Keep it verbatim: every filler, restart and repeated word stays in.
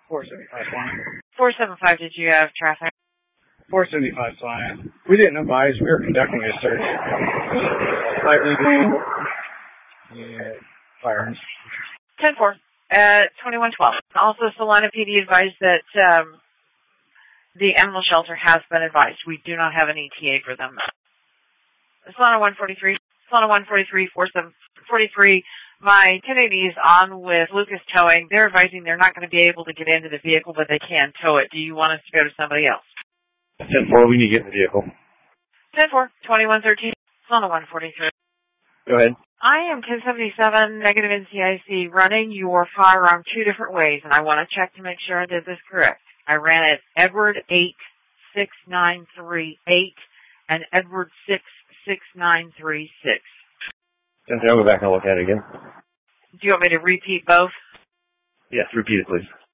four seventy-five flying. four seven five, did you have traffic? four seventy-five flying. We didn't advise. We were conducting a search. Slightly visible. Yeah, fires. ten four at twenty-one twelve. Also, Salina P D advised that um, the animal shelter has been advised. We do not have an E T A for them. Salina one forty-three. Salina one forty-three, four seven forty-three. My ten eighty is on with Lucas Towing. They're advising they're not going to be able to get into the vehicle, but they can tow it. Do you want us to go to somebody else? ten four, we need to get in the vehicle. ten four, twenty-one thirteen. Salina one forty-three. Go ahead. I am ten seventy-seven, negative N C I C, running your firearm two different ways, and I want to check to make sure I did this correct. I ran it Edward eight six nine three eight and Edward six six nine three six. ten four, I'll go back and look at it again. Do you want me to repeat both? Yes, repeat it, please.